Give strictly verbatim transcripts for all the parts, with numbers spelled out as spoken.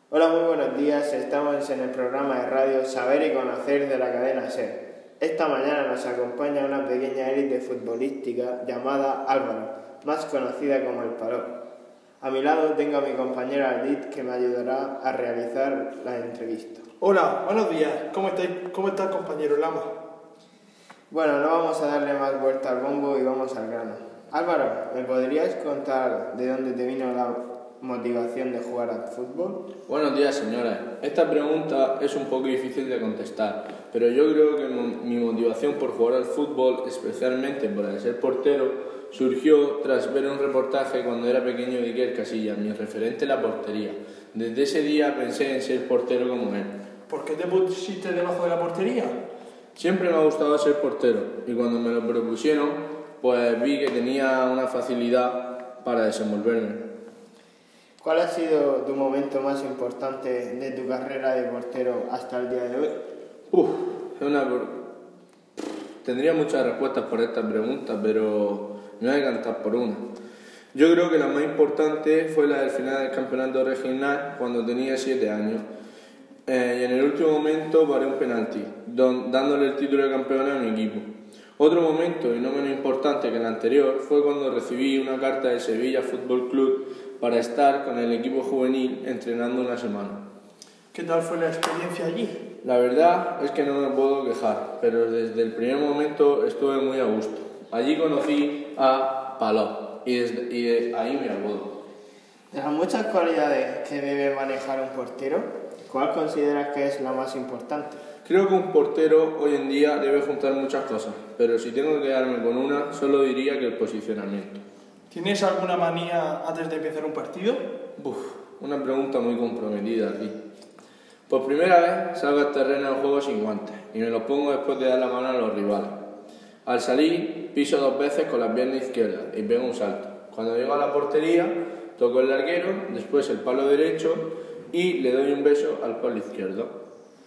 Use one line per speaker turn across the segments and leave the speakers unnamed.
Hola, muy buenos días. Estamos en el programa de radio Saber y Conocer de la cadena SER. Esta mañana nos acompaña una pequeña élite futbolística llamada Álvaro, más conocida como El Paló. A mi lado tengo a mi compañera Aldit, que me ayudará a realizar la entrevista.
Hola, buenos días. ¿Cómo estás, cómo está el compañero Lama?
Bueno, no vamos a darle más vuelta al bombo y vamos al grano. Álvaro, ¿me podrías contar de dónde te vino la motivación de jugar al fútbol?
Buenos días, señores. Esta pregunta es un poco difícil de contestar, pero yo creo que mi motivación por jugar al fútbol, especialmente por el ser portero, surgió tras ver un reportaje cuando era pequeño de Iker Casillas, mi referente en la portería. Desde ese día pensé en ser portero como él.
¿Por qué te pusiste debajo de la portería?
Siempre me ha gustado ser portero y cuando me lo propusieron, pues vi que tenía una facilidad para desenvolverme.
¿Cuál ha sido tu momento más importante de tu carrera de portero hasta el día de hoy?
Uf, es una... Tendría muchas respuestas por esta pregunta, pero me voy a cantar por una. Yo creo que la más importante fue la del final del campeonato regional cuando tenía siete años. Eh, y en el último momento paré un penalti, don, dándole el título de campeón a mi equipo. Otro momento, y no menos importante que el anterior, fue cuando recibí una carta de Sevilla Fútbol Club para estar con el equipo juvenil entrenando una semana.
¿Qué tal fue la experiencia allí?
La verdad es que no me puedo quejar, pero desde el primer momento estuve muy a gusto. Allí conocí a Paló y, desde, y ahí me apodo.
De las muchas cualidades que debe manejar un portero, ¿cuál consideras que es la más importante?
Creo que un portero hoy en día debe juntar muchas cosas, pero si tengo que quedarme con una, solo diría que el posicionamiento.
¿Tienes alguna manía antes de empezar un partido?
Uf, una pregunta muy comprometida aquí. Por primera vez salgo al terreno del juego sin guantes y me los pongo después de dar la mano a los rivales. Al salir, piso dos veces con la pierna izquierda y pego un salto. Cuando llego a la portería, toco el larguero, después el palo derecho y le doy un beso al palo izquierdo.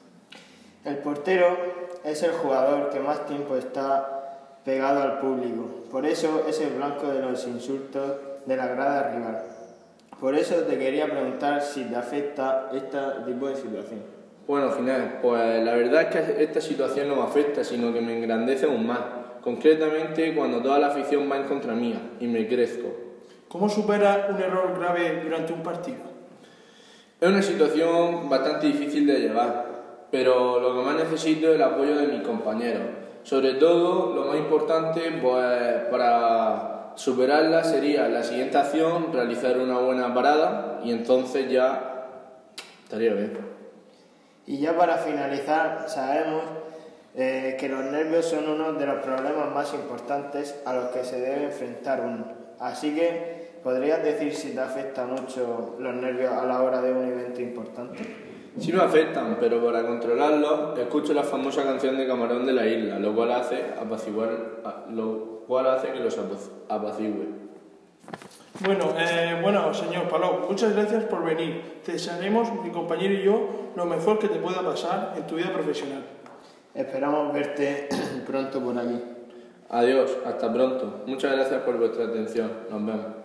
El portero es el jugador que más tiempo está pegado al público, por eso es el blanco de los insultos de la grada rival. Por eso te quería preguntar si te afecta este tipo de situación.
Bueno, Ginés, pues la verdad es que esta situación no me afecta, sino que me engrandece aún más, concretamente cuando toda la afición va en contra mía y me crezco.
¿Cómo superas un error grave durante un partido?
Es una situación bastante difícil de llevar, pero lo que más necesito es el apoyo de mis compañeros. Sobre todo, lo más importante, pues para superarla sería la siguiente acción, realizar una buena parada y entonces ya estaría bien.
Y ya para finalizar, sabemos eh, que los nervios son uno de los problemas más importantes a los que se debe enfrentar uno. Así que, ¿podrías decir si te afectan mucho los nervios a la hora de un evento importante?
Sí me afectan, pero para controlarlos escucho la famosa canción de Camarón de la Isla, lo cual hace apaciguar, lo cual hace que los apacigüe.
Bueno, eh, bueno, señor Paló, muchas gracias por venir. Te desearemos, mi compañero y yo, lo mejor que te pueda pasar en tu vida profesional.
Esperamos verte pronto por aquí.
Adiós, hasta pronto. Muchas gracias por vuestra atención. Nos vemos.